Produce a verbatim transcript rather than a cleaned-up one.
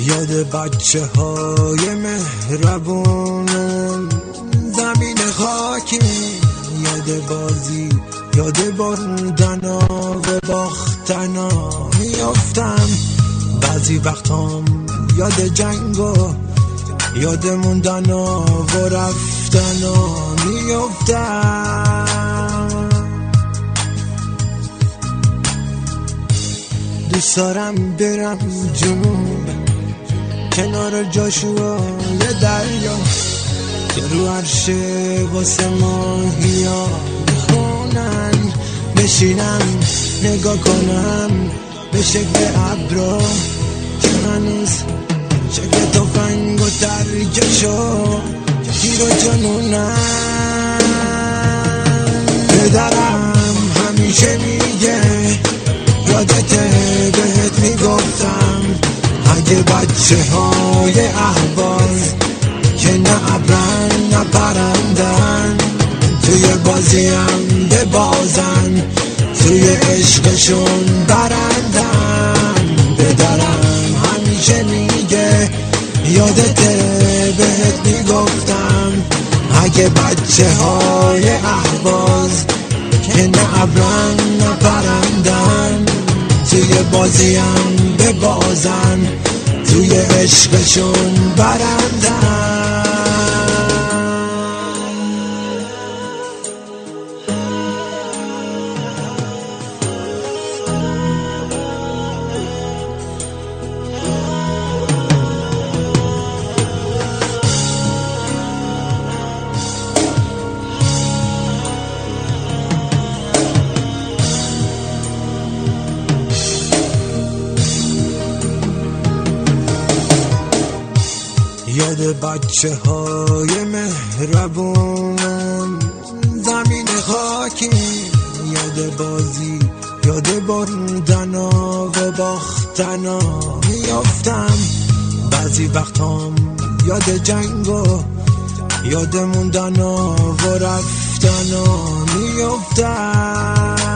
یاد بچه های مهربونم زمین خاکی، یاد بازی، یاد بردنا و باختنا میافتم. بعضی وقتام یاد جنگا، یاد موندنا و رفتنا میافتم. دوست دارم برم جنوب کنار جاشوای دریا که رو عرشه واسه ماهیا میخونن، بشینم نگاه کنم به شکل ابرا که هنوز شکل تفنگ و ترکشو تیر و جنونن. پدرم همیشه میگه یادته بهت میگفتم اگه بچه های اهواز که نه ابرن نه پرندن توی بازیم ببازن، توی عشقشون برندن. پدرم همیشه میگه یادته بهت میگفتم اگه بچه های اهواز که نه ابرن نه پرندن توی بازیم ببازن، توی عشقشون برندن. یاد بچه های مهربونم زمین خاکی، یاد بازی، یاد بردنا و باختنا میافتم. بعضی وقتام یاد جنگا، یاد موندنا و رفتنا میافتم.